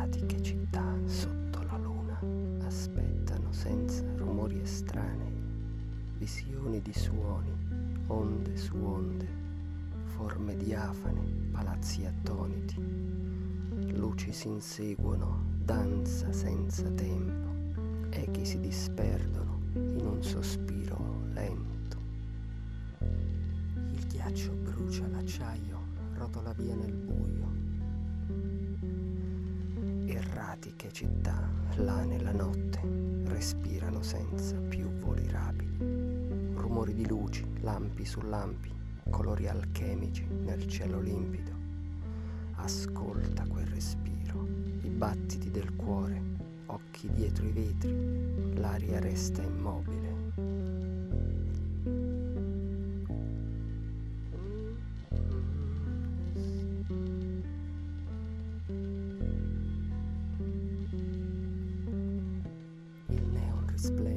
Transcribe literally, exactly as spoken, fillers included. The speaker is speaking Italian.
erratiche città sotto la luna aspettano senza rumori estranei, visioni di suoni, onde su onde, forme diafane, palazzi attoniti, luci si inseguono, danza senza tempo, echi si disperdono in un sospiro lento. Il ghiaccio brucia l'acciaio, rotola via nel buio. Erratiche città, là nella notte, respirano senza più voli rapidi. Rumori di luci, lampi su lampi, colori alchemici nel cielo limpido. Ascolta quel respiro, i battiti del cuore, occhi dietro i vetri, l'aria resta immobile. Il neon risplende